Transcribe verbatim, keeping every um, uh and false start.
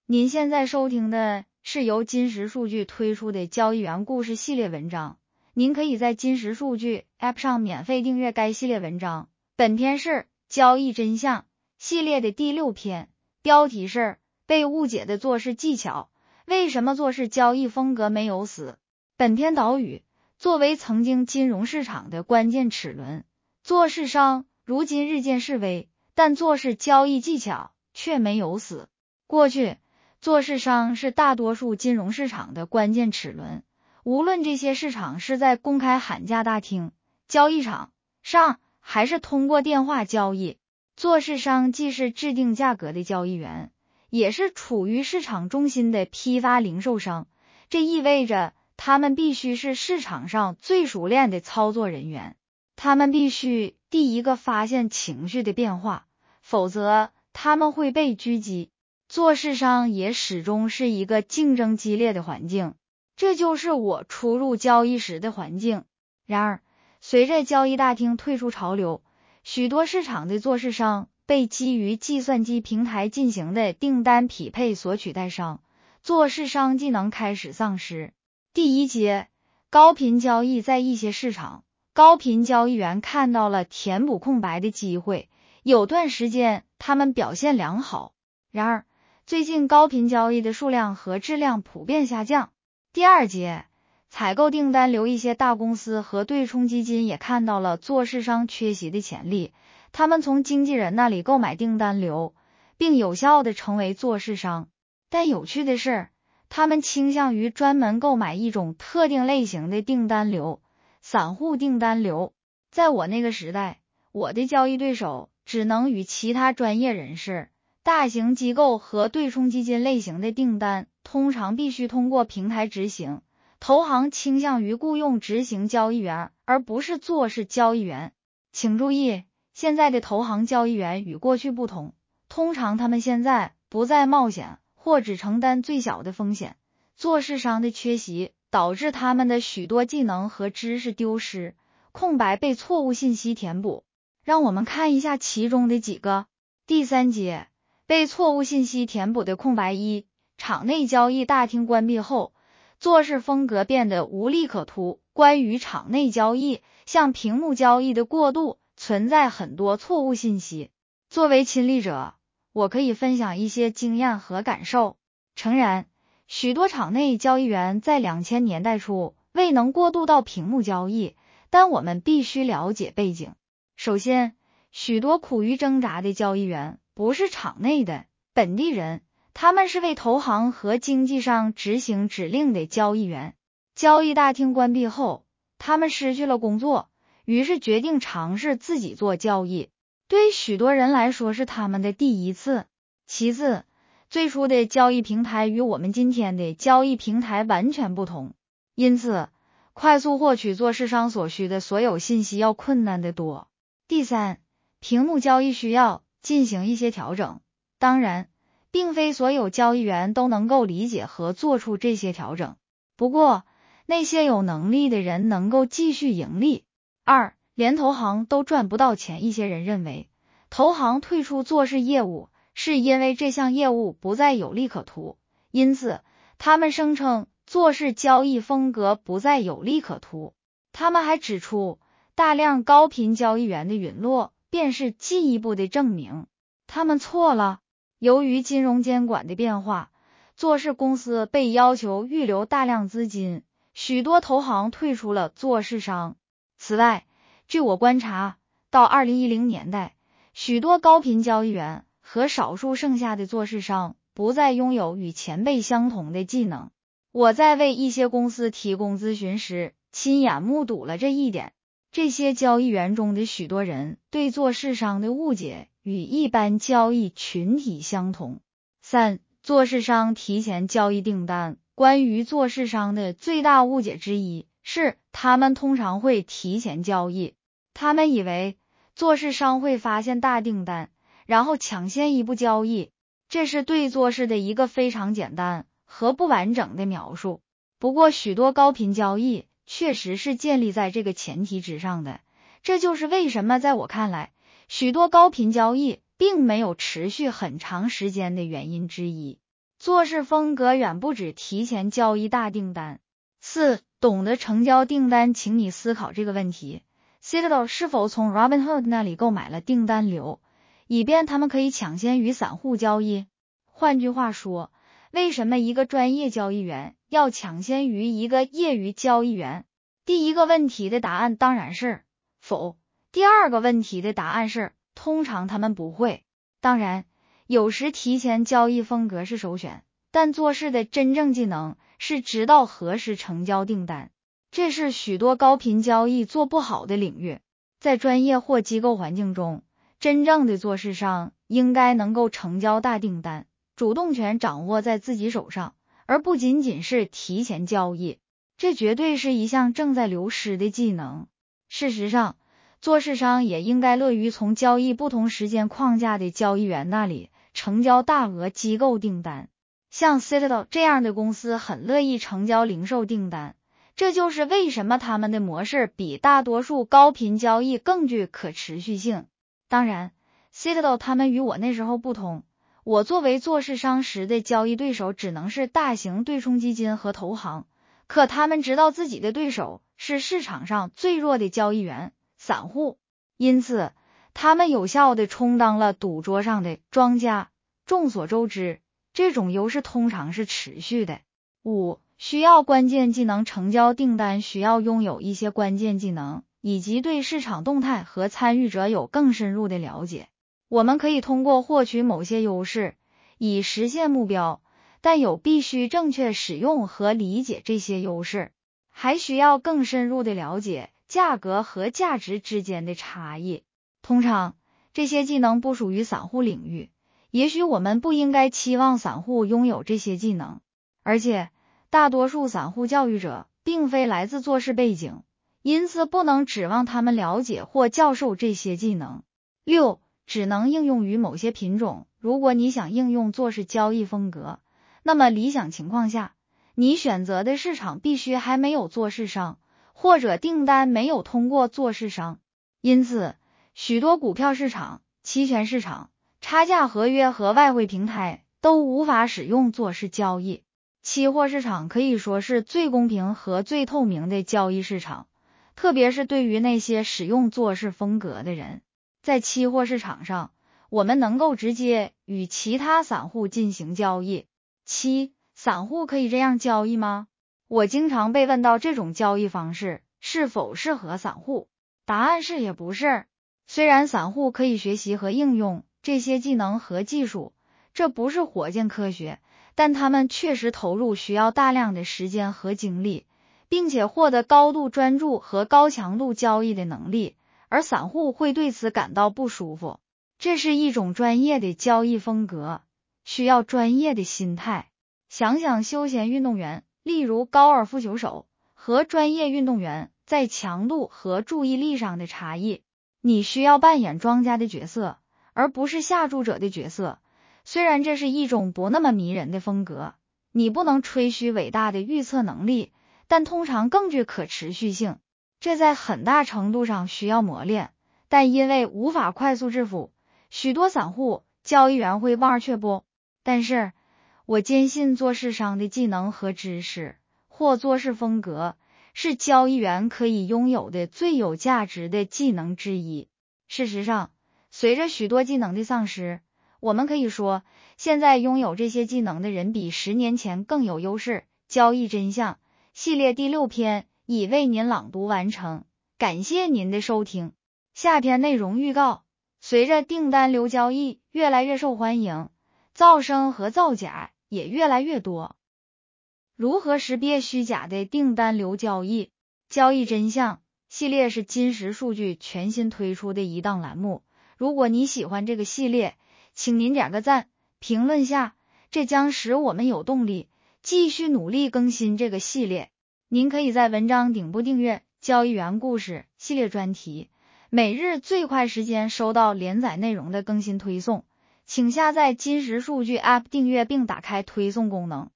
您现在收听的是由金石数据推出的交易员故事系列文章，您可以在金石数据 App 上免费订阅该系列文章。本篇是交易真相系列的第六篇，标题是被误解的做事技巧，为什么做事交易风格没有死。本篇导语：作为曾经金融市场的关键齿轮，做市商如今日渐式微，但做事交易技巧却没有死。过去，做市商是大多数金融市场的关键齿轮，无论这些市场是在公开喊价大厅、交易场上，还是通过电话交易，做市商既是制定价格的交易员，也是处于市场中心的批发零售商。这意味着他们必须是市场上最熟练的操作人员，他们必须第一个发现情绪的变化，否则他们会被狙击。做市商也始终是一个竞争激烈的环境，这就是我初入交易时的环境。然而，随着交易大厅退出潮流，许多市场的做市商被基于计算机平台进行的订单匹配所取代上，做市商技能开始丧失。第一节，高频交易。在一些市场，高频交易员看到了填补空白的机会，有段时间他们表现良好。然而，最近高频交易的数量和质量普遍下降。第二节，采购订单流。一些大公司和对冲基金也看到了做市商缺席的潜力，他们从经纪人那里购买订单流，并有效地成为做市商。但有趣的是，他们倾向于专门购买一种特定类型的订单流，散户订单流。在我那个时代，我的交易对手只能与其他专业人士、大型机构和对冲基金类型的订单通常必须通过平台执行。投行倾向于雇佣执行交易员，而不是做市交易员。请注意，现在的投行交易员与过去不同，通常他们现在不再冒险或只承担最小的风险。做市商的缺席导致他们的许多技能和知识丢失，空白被错误信息填补。让我们看一下其中的几个。第三节，被错误信息填补的空白。一、场内交易大厅关闭后，做事风格变得无利可图。关于场内交易向屏幕交易的过渡，存在很多错误信息。作为亲历者，我可以分享一些经验和感受。诚然，许多场内交易员在两千年代初未能过渡到屏幕交易，但我们必须了解背景。首先，许多苦于挣扎的交易员不是场内的本地人，他们是为投行和经纪商执行指令的交易员。交易大厅关闭后，他们失去了工作，于是决定尝试自己做交易。对许多人来说是他们的第一次。其次，最初的交易平台与我们今天的交易平台完全不同，因此快速获取做市商所需的所有信息要困难得多。第三，屏幕交易需要进行一些调整，当然，并非所有交易员都能够理解和做出这些调整。不过，那些有能力的人能够继续盈利。二、连投行都赚不到钱。一些人认为，投行退出做市业务是因为这项业务不再有利可图，因此他们声称做市交易风格不再有利可图。他们还指出，大量高频交易员的陨落便是进一步的证明。他们错了。由于金融监管的变化，做市公司被要求预留大量资金，许多投行退出了做市商。此外，据我观察，到二零一零年代，许多高频交易员和少数剩下的做市商不再拥有与前辈相同的技能。我在为一些公司提供咨询时，亲眼目睹了这一点。这些交易员中的许多人对做市商的误解与一般交易群体相同。三、做市商提前交易订单。关于做市商的最大误解之一是，他们通常会提前交易。他们以为做市商会发现大订单，然后抢先一步交易。这是对做市的一个非常简单和不完整的描述。不过，许多高频交易确实是建立在这个前提之上的，这就是为什么在我看来，许多高频交易并没有持续很长时间的原因之一。 做事风格远不止提前交易大订单。四、懂得成交订单，请你思考这个问题。Citadel 是否从 Robinhood 那里购买了订单流，以便他们可以抢先与散户交易？换句话说，为什么一个专业交易员要抢先于一个业余交易员？第一个问题的答案当然是否。第二个问题的答案是通常他们不会。当然，有时提前交易风格是首选，但做事的真正技能是知道何时成交订单。这是许多高频交易做不好的领域。在专业或机构环境中，真正的做事商应该能够成交大订单，主动权掌握在自己手上，而不仅仅是提前交易。这绝对是一项正在流失的技能。事实上，做市商也应该乐于从交易不同时间框架的交易员那里成交大额机构订单。像 Citadel 这样的公司很乐意成交零售订单，这就是为什么他们的模式比大多数高频交易更具可持续性。当然， Citadel 他们与我那时候不同，我作为做市商时的交易对手只能是大型对冲基金和投行，可他们知道自己的对手是市场上最弱的交易员散户，因此他们有效地充当了赌桌上的庄家。众所周知，这种优势通常是持续的。五、需要关键技能，成交订单需要拥有一些关键技能，以及对市场动态和参与者有更深入的了解。我们可以通过获取某些优势以实现目标，但有必须正确使用和理解这些优势，还需要更深入的了解价格和价值之间的差异。通常，这些技能不属于散户领域，也许我们不应该期望散户拥有这些技能，而且大多数散户交易者并非来自做事背景，因此不能指望他们了解或教授这些技能。六、只能应用于某些品种。如果你想应用做事交易风格，那么理想情况下，你选择的市场必须还没有做市商，或者订单没有通过做市商。因此，许多股票市场、期权市场、差价合约和外汇平台都无法使用做市交易。期货市场可以说是最公平和最透明的交易市场，特别是对于那些使用做市风格的人。在期货市场上，我们能够直接与其他散户进行交易。七、散户可以这样交易吗？我经常被问到这种交易方式是否适合散户，答案是也不是。虽然散户可以学习和应用这些技能和技术，这不是火箭科学，但他们确实投入需要大量的时间和精力，并且获得高度专注和高强度交易的能力，而散户会对此感到不舒服。这是一种专业的交易风格，需要专业的心态。想想休闲运动员，例如高尔夫球手，和专业运动员在强度和注意力上的差异。你需要扮演庄家的角色，而不是下注者的角色。虽然这是一种不那么迷人的风格，你不能吹嘘伟大的预测能力，但通常更具可持续性。这在很大程度上需要磨练，但因为无法快速致富，许多散户交易员会望而却步。但是我坚信做市商的技能和知识或做事风格是交易员可以拥有的最有价值的技能之一。事实上，随着许多技能的丧失，我们可以说，现在拥有这些技能的人比十年前更有优势。交易真相系列第六篇已为您朗读完成，感谢您的收听。下篇内容预告：随着订单流交易越来越受欢迎，造生和造假也越来越多。如何识别虚假的订单流交易？交易真相系列是金石数据全新推出的一档栏目。如果你喜欢这个系列，请您点个赞，评论下，这将使我们有动力继续努力更新这个系列。您可以在文章顶部订阅交易员故事系列专题，每日最快时间收到连载内容的更新推送。请下载金石数据 App 订阅并打开推送功能。